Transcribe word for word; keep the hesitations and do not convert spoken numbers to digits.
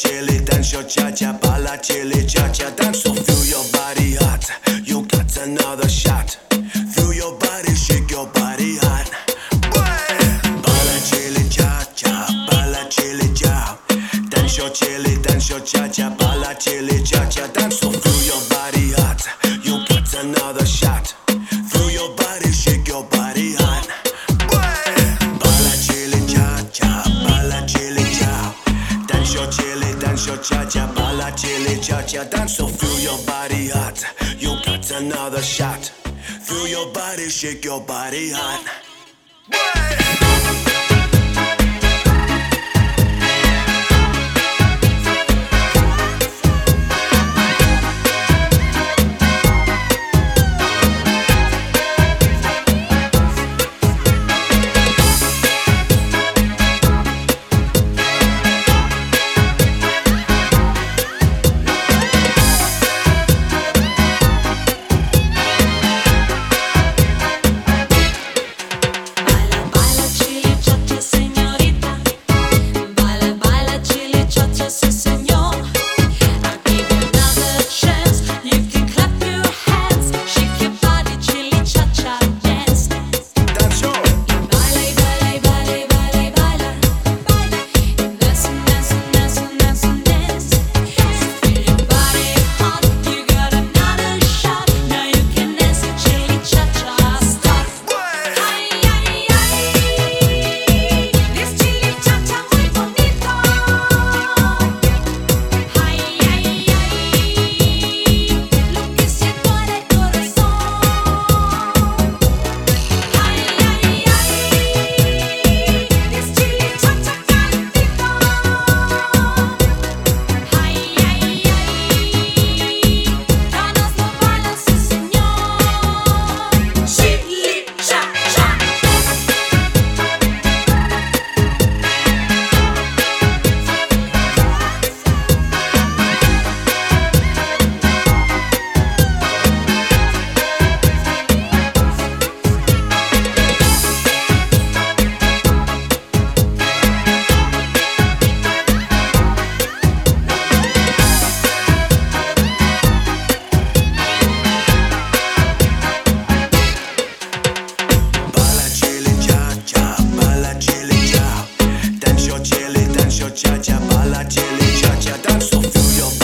chili, dance your cha-cha, bala chili, cha-cha, dance so feel your body hot. You got another shot. Feel your body, shake your body hot. Bala chili, cha-cha, bala chili, cha. Dance your chili, dance your cha-cha, bala chili, cha-cha, dance so feel your body hot. You got another shot. Feel your body, shake your body hot. Bala chili, cha-cha, bala chili, cha. Dance your chili, dance your cha-cha, bala chili, cha-cha, dance so feel your body hot. You got another shot. Feel your body, shake your body hot. Cha-cha, bala chili, cha-cha, dance so feel your